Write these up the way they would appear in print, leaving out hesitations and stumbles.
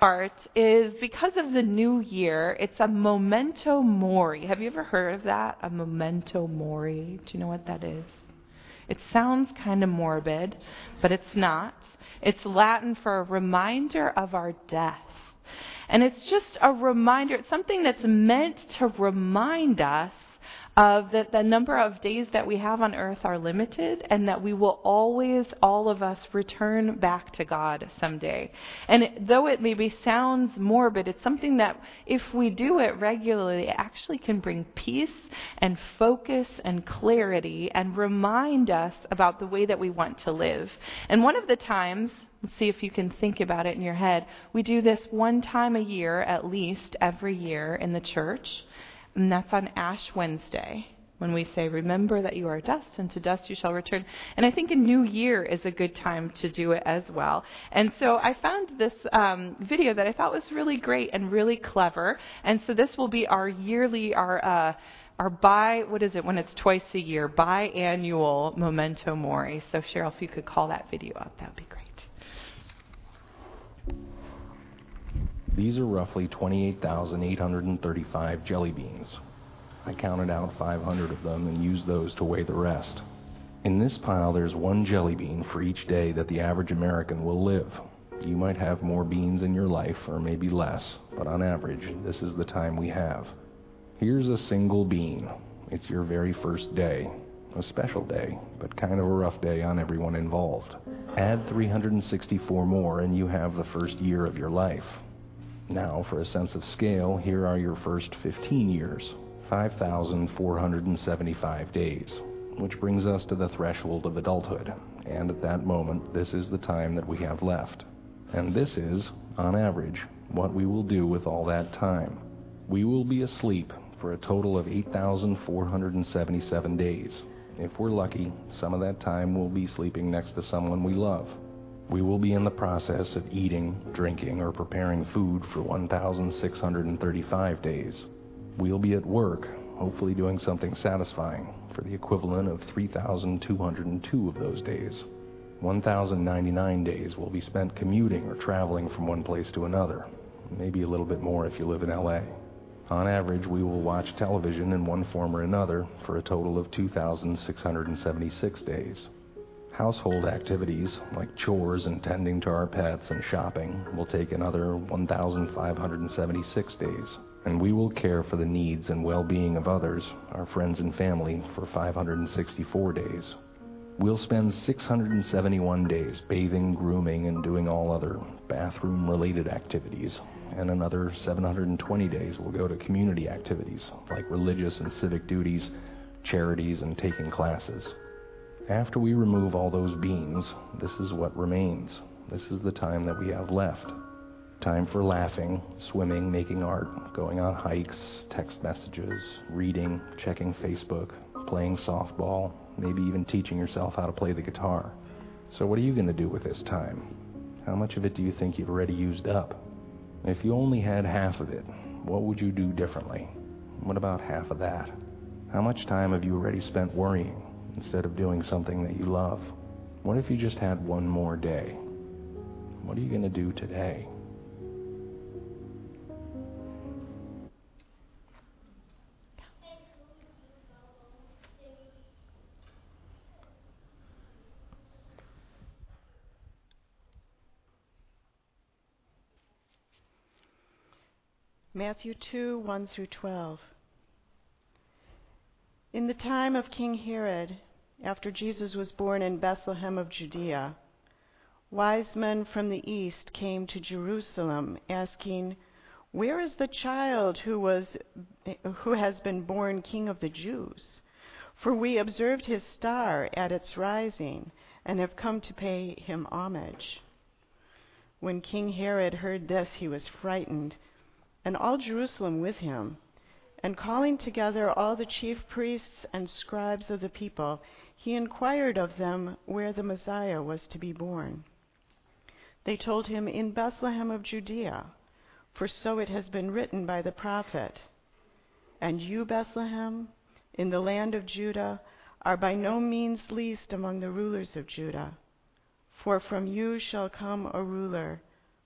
part is because of the new year, it's a memento mori. Have you ever heard of that? A memento mori. Do you know what that is? It sounds kind of morbid, but it's not. It's Latin for a reminder of our death. And it's just a reminder. It's something that's meant to remind us of that the number of days that we have on earth are limited, and that we will always, all of us, return back to God someday. And though it maybe sounds morbid, it's something that if we do it regularly, it actually can bring peace and focus and clarity and remind us about the way that we want to live. And one of the times, let's see if you can think about it in your head, we do this one time a year, at least every year in the church. And that's on Ash Wednesday, when we say, remember that you are dust, and to dust you shall return. And I think a new year is a good time to do it as well. And so I found this video that I thought was really great and really clever. And so this will be our yearly, our what is it when it's twice a year, biannual memento mori. So Cheryl, if you could call that video up, that would be great. These are roughly 28,835 jelly beans. I counted out 500 of them and used those to weigh the rest. In this pile, there's one jelly bean for each day that the average American will live. You might have more beans in your life, or maybe less, but on average, this is the time we have. Here's a single bean. It's your very first day. A special day, but kind of a rough day on everyone involved. Add 364 more and you have the first year of your life. Now, for a sense of scale, here are your first 15 years, 5,475 days, which brings us to the threshold of adulthood. And at that moment, this is the time that we have left. And this is, on average, what we will do with all that time. We will be asleep for a total of 8,477 days. If we're lucky, some of that time we'll be sleeping next to someone we love. We will be in the process of eating, drinking, or preparing food for 1,635 days. We'll be at work, hopefully doing something satisfying, for the equivalent of 3,202 of those days. 1,099 days will be spent commuting or traveling from one place to another, maybe a little bit more if you live in LA. On average, we will watch television in one form or another for a total of 2,676 days. Household activities, like chores and tending to our pets and shopping, will take another 1,576 days. And we will care for the needs and well-being of others, our friends and family, for 564 days. We'll spend 671 days bathing, grooming, and doing all other bathroom-related activities. And another 720 days will go to community activities, like religious and civic duties, charities, and taking classes. After we remove all those beans, this is what remains. This is the time that we have left. Time for laughing, swimming, making art, going on hikes, text messages, reading, checking Facebook, playing softball, maybe even teaching yourself how to play the guitar. So what are you going to do with this time? How much of it do you think you've already used up? If you only had half of it, what would you do differently? What about half of that? How much time have you already spent worrying instead of doing something that you love? What if you just had one more day? What are you going to do today? Matthew 2, 1 through 12. In the time of King Herod, after Jesus was born in Bethlehem of Judea, wise men from the east came to Jerusalem, asking, "Where is the child who has been born King of the Jews? For we observed his star at its rising and have come to pay him homage." When King Herod heard this, he was frightened, and all Jerusalem with him. And calling together all the chief priests and scribes of the people, he inquired of them where the Messiah was to be born. They told him, "In Bethlehem of Judea, for so it has been written by the prophet, 'And you, Bethlehem, in the land of Judah, are by no means least among the rulers of Judah. For from you shall come a ruler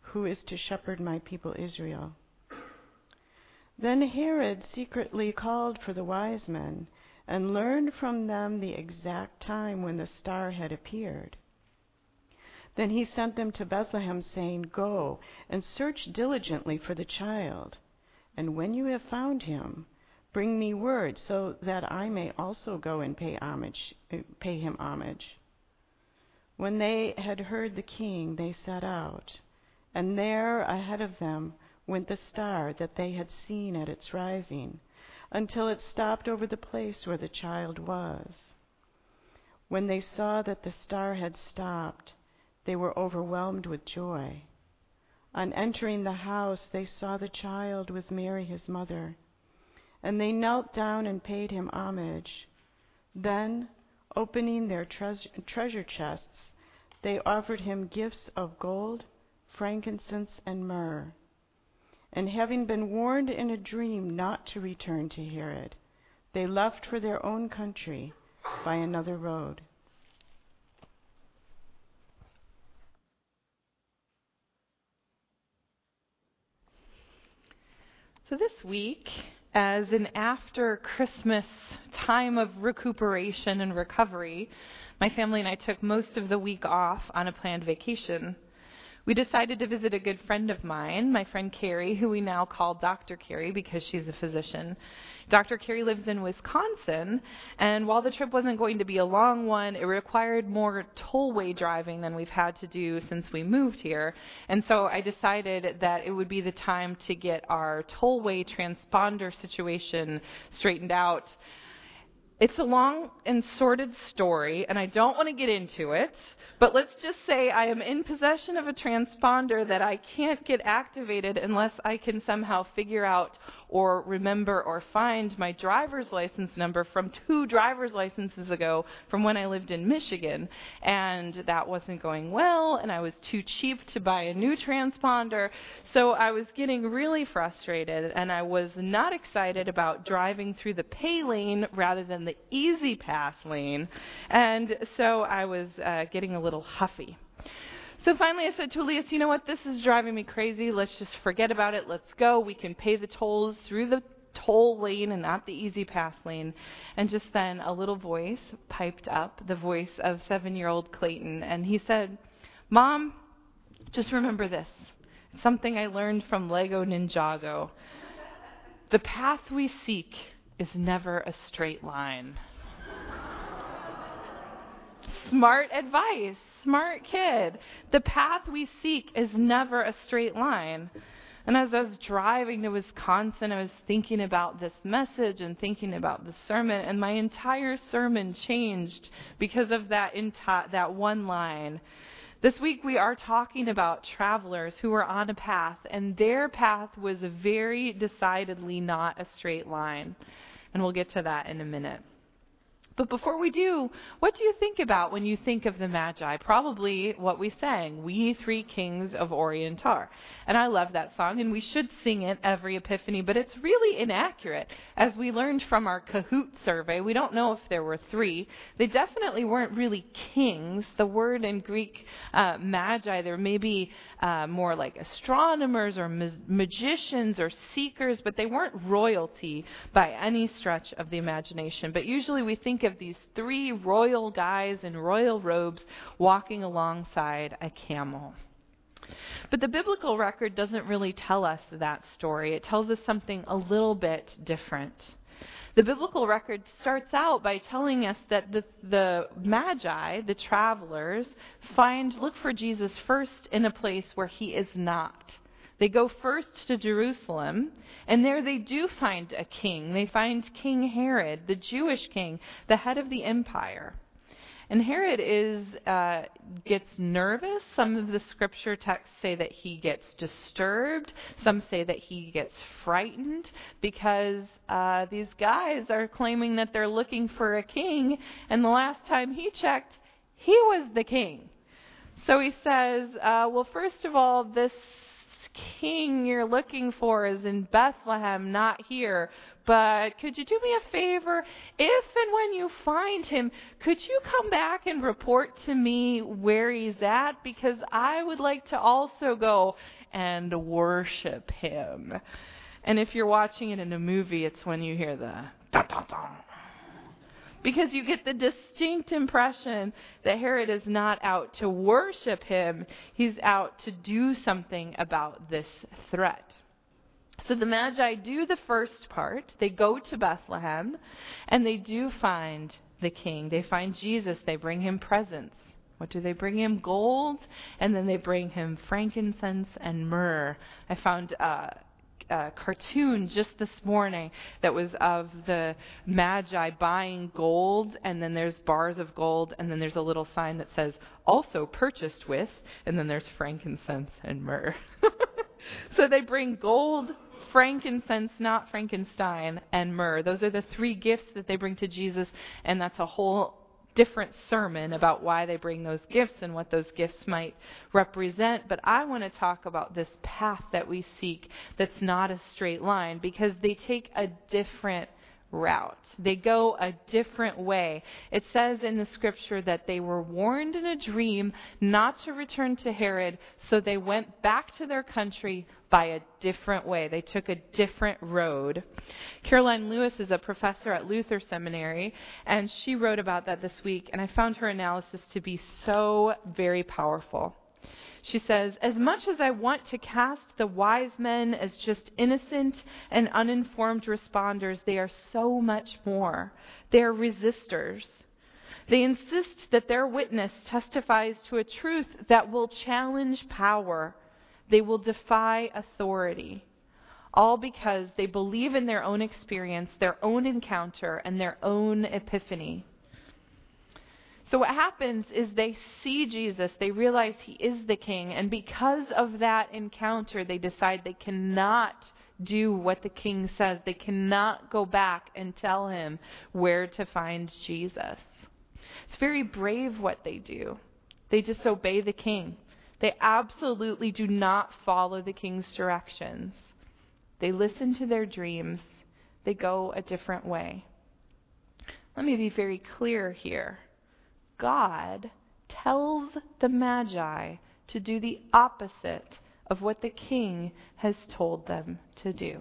who is to shepherd my people Israel?" Then Herod secretly called for the wise men and learned from them the exact time when the star had appeared. Then he sent them to Bethlehem, saying, "Go and search diligently for the child, and when you have found him, bring me word so that I may also go and pay him homage." When they had heard the king, they set out, and there ahead of them went the star that they had seen at its rising, until it stopped over the place where the child was. When they saw that the star had stopped, they were overwhelmed with joy. On entering the house, they saw the child with Mary, his mother, and they knelt down and paid him homage. Then, opening their treasure chests, they offered him gifts of gold, frankincense, and myrrh. And having been warned in a dream not to return to Herod, they left for their own country by another road. So this week, as an after Christmas time of recuperation and recovery, my family and I took most of the week off on a planned vacation. We decided to visit a good friend of mine, my friend Carrie, who we now call Dr. Carrie because she's a physician. Dr. Carrie lives in Wisconsin, and while the trip wasn't going to be a long one, it required more tollway driving than we've had to do since we moved here. And so I decided that it would be the time to get our tollway transponder situation straightened out. It's a long and sordid story, and I don't want to get into it, but let's just say I am in possession of a transponder that I can't get activated unless I can somehow figure out or remember or find my driver's license number from 2 driver's licenses ago from when I lived in Michigan. And that wasn't going well, and I was too cheap to buy a new transponder, so I was getting really frustrated, and I was not excited about driving through the pay lane rather than the easy pass lane, and so I was getting a little huffy. So finally I said to Elias, "You know what, this is driving me crazy. Let's just forget about it. Let's go. We can pay the tolls through the toll lane and not the easy pass lane." And just then a little voice piped up, the voice of 7-year-old Clayton, and he said, "Mom, just remember this. It's something I learned from Lego Ninjago. The path we seek is never a straight line." Smart advice, smart kid. The path we seek is never a straight line. And as I was driving to Wisconsin, I was thinking about this message and thinking about the sermon, and my entire sermon changed because of that one line. This week we are talking about travelers who were on a path, and their path was very decidedly not a straight line. And we'll get to that in a minute. But before we do, what do you think about when you think of the Magi? Probably what we sang, "We Three Kings of Orient are." And I love that song, and we should sing it every Epiphany, but it's really inaccurate. As we learned from our Kahoot survey, we don't know if there were 3. They definitely weren't really kings. The word in Greek, Magi, there may be more like astronomers or magicians or seekers, but they weren't royalty by any stretch of the imagination. But usually we think of these 3 royal guys in royal robes walking alongside a camel. But the biblical record doesn't really tell us that story. It tells us something a little bit different. The biblical record starts out by telling us that the Magi, the travelers, look for Jesus first in a place where he is not. They go first to Jerusalem, and there they do find a king. They find King Herod, the Jewish king, the head of the empire. And Herod gets nervous. Some of the scripture texts say that he gets disturbed. Some say that he gets frightened because these guys are claiming that they're looking for a king, and the last time he checked, he was the king. So he says, well, first of all, this king you're looking for is in Bethlehem, not here. But could you do me a favor? If and when you find him, could you come back and report to me where he's at? Because I would like to also go and worship him. And if you're watching it in a movie, it's when you hear the da-da-da. Because you get the distinct impression that Herod is not out to worship him. He's out to do something about this threat. So the Magi do the first part. They go to Bethlehem, and they do find the king. They find Jesus. They bring him presents. What do they bring him? Gold, and then they bring him frankincense and myrrh. I found a cartoon just this morning that was of the Magi buying gold, and then there's bars of gold, and then there's a little sign that says, also purchased with, and then there's frankincense and myrrh. So they bring gold, frankincense, not Frankenstein, and myrrh. Those are the three gifts that they bring to Jesus, and that's a whole different sermon about why they bring those gifts and what those gifts might represent. But I want to talk about this path that we seek that's not a straight line, because they take a different route. They go a different way. It says in the scripture that they were warned in a dream not to return to Herod, so they went back to their country by a different way. They took a different road. Caroline Lewis is a professor at Luther Seminary, and she wrote about that this week, and I found her analysis to be so very powerful. She says, as much as I want to cast the wise men as just innocent and uninformed responders, they are so much more. They are resistors. They insist that their witness testifies to a truth that will challenge power. They will defy authority. All because they believe in their own experience, their own encounter, and their own epiphany. So what happens is they see Jesus, they realize he is the king, and because of that encounter, they decide they cannot do what the king says. They cannot go back and tell him where to find Jesus. It's very brave what they do. They disobey the king. They absolutely do not follow the king's directions. They listen to their dreams. They go a different way. Let me be very clear here. God tells the Magi to do the opposite of what the king has told them to do.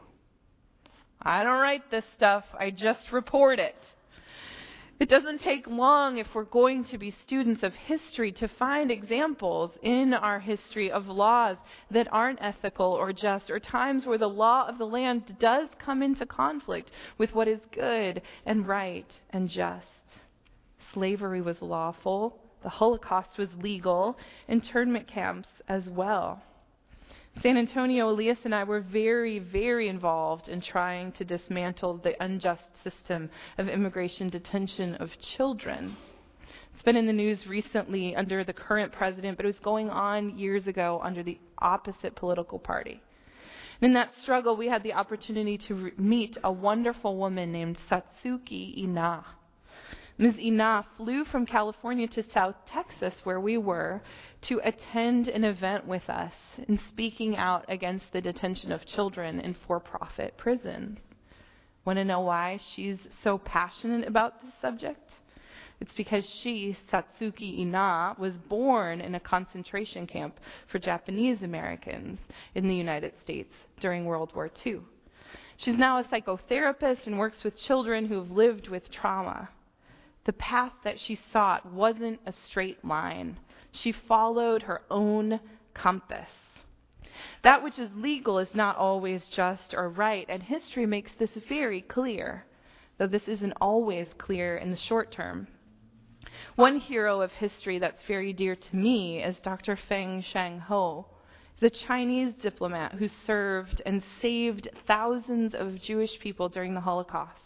I don't write this stuff, I just report it. It doesn't take long, if we're going to be students of history, to find examples in our history of laws that aren't ethical or just, or times where the law of the land does come into conflict with what is good and right and just. Slavery was lawful, the Holocaust was legal, internment camps as well. San Antonio, Elias and I were very, very involved in trying to dismantle the unjust system of immigration detention of children. It's been in the news recently under the current president, but it was going on years ago under the opposite political party. And in that struggle, we had the opportunity to meet a wonderful woman named Satsuki Ina. Ms. Ina flew from California to South Texas, where we were, to attend an event with us in speaking out against the detention of children in for-profit prisons. Want to know why she's so passionate about this subject? It's because she, Satsuki Ina, was born in a concentration camp for Japanese Americans in the United States during World War II. She's now a psychotherapist and works with children who have lived with trauma. The path that she sought wasn't a straight line. She followed her own compass. That which is legal is not always just or right, and history makes this very clear, though this isn't always clear in the short term. One hero of history that's very dear to me is Dr. Feng Shangho. He's a Chinese diplomat who served and saved thousands of Jewish people during the Holocaust.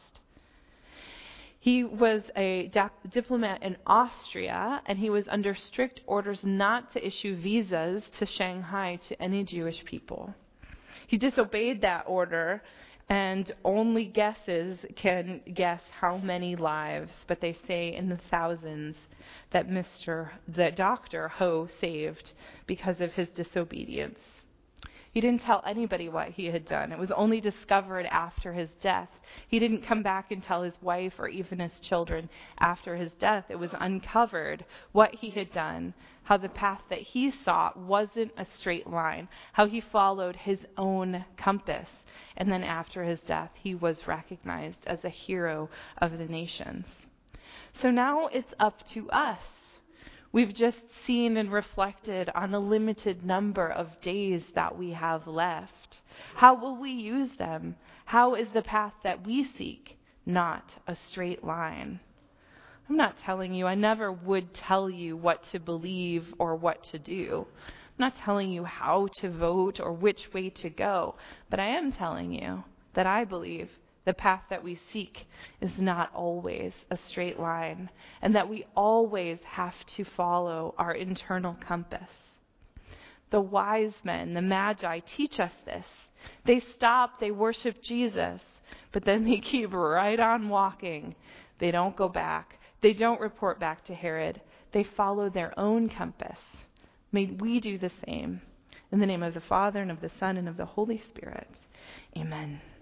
He was a diplomat in Austria, and he was under strict orders not to issue visas to Shanghai to any Jewish people. He disobeyed that order, and only guesses can guess how many lives, but they say in the thousands, that Dr. Ho saved because of his disobedience. He didn't tell anybody what he had done. It was only discovered after his death. He didn't come back and tell his wife or even his children after his death. It was uncovered what he had done, how the path that he sought wasn't a straight line, how he followed his own compass. And then after his death, he was recognized as a hero of the nations. So now it's up to us. We've just seen and reflected on the limited number of days that we have left. How will we use them? How is the path that we seek not a straight line? I'm not telling you, I never would tell you what to believe or what to do. I'm not telling you how to vote or which way to go, but I am telling you that I believe the path that we seek is not always a straight line, and that we always have to follow our internal compass. The wise men, the Magi, teach us this. They stop, they worship Jesus, but then they keep right on walking. They don't go back. They don't report back to Herod. They follow their own compass. May we do the same. In the name of the Father, and of the Son, and of the Holy Spirit. Amen.